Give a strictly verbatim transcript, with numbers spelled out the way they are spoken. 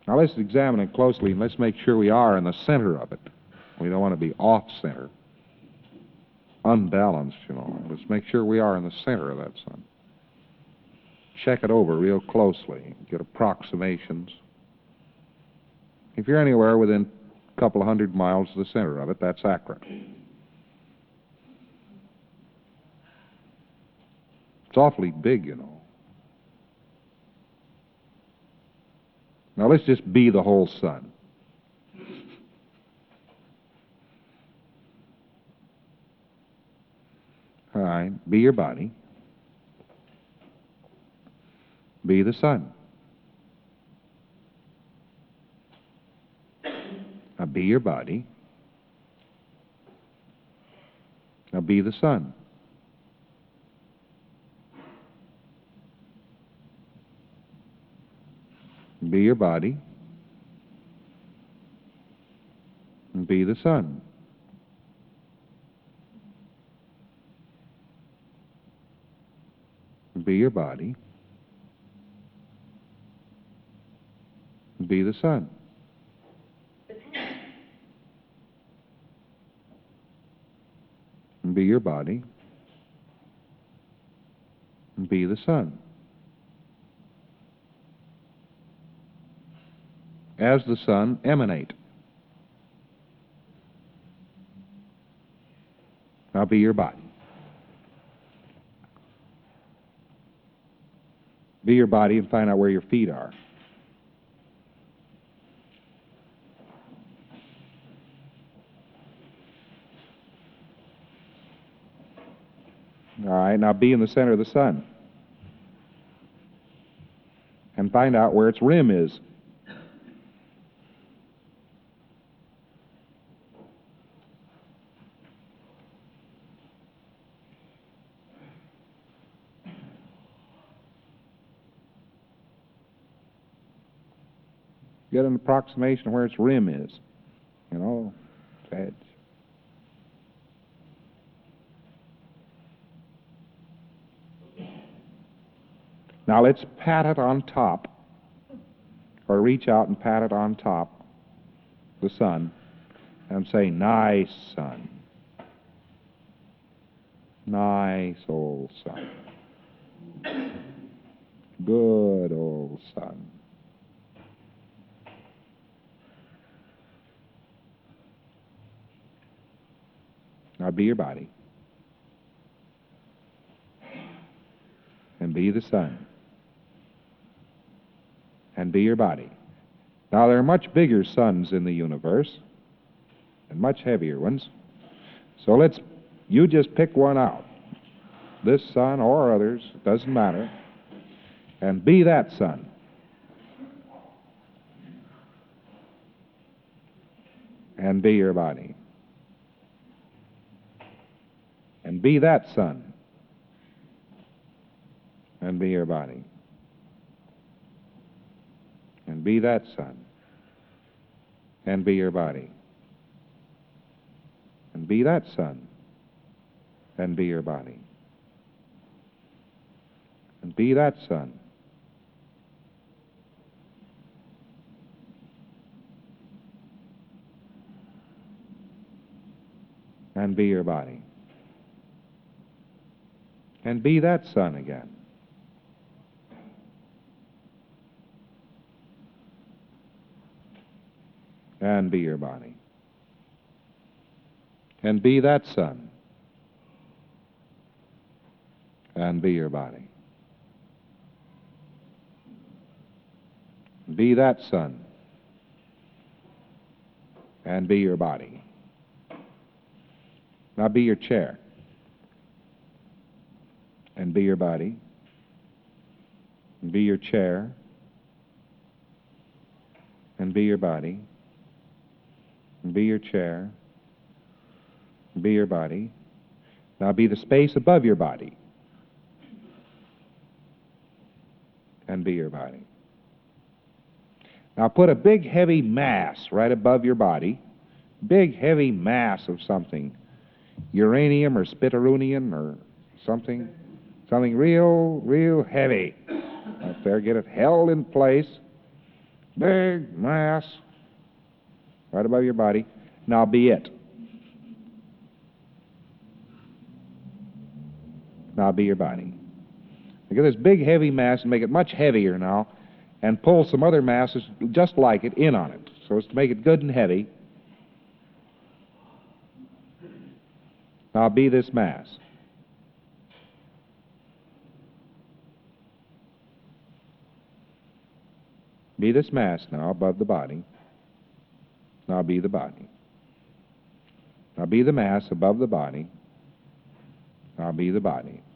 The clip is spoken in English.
Now let's examine it closely and let's make sure we are in the center of it. We don't want to be off-center, unbalanced, you know. Let's make sure we are in the center of that sun. Check it over real closely, get approximations. If you're anywhere within a couple of hundred miles of the center of it, that's accurate. It's awfully big, you know. Now let's just be the whole sun. All right, be your body. Be the sun. Now be your body. Now be the sun. Be your body. And be the sun. Be your body. And be the sun. And be your body. And be the sun. As the sun, emanate. Now be your body. Be your body and find out where your feet are. All right, now be in the center of the sun. And find out where its rim is. Get an approximation of where its rim is. You know, its edge. Now let's pat it on top, or reach out and pat it on top, the sun, and say, nice sun. Nice old sun. Good old sun. Now be your body. And be the sun. And be your body. Now there are much bigger suns in the universe, and much heavier ones. So let's, you just pick one out. This sun or others, doesn't matter. And be that sun. And be your body. And be that sun. And be your body. And be that sun. And be your body. And be that sun. And be your body. And be that sun. And be your body. And be that sun again. And be your body. And be that sun. And be your body. Be that sun. And be your body. Now be your chair. And be your body. And be your chair. And be your body. And be your chair. And be your body. Now be the space above your body. And be your body. Now put a big heavy mass right above your body. Big heavy mass of something. Uranium or spitarunium or something. Something real, real heavy. Up there, get it held in place. big mass right above your body. Now be it. Now be your body. Get this big heavy mass and make it much heavier now, and pull some other masses just like it in on it, so as to make it good and heavy. Now be this mass. Be this mass now above the body. Now be the body. Now be the mass above the body. Now be the body.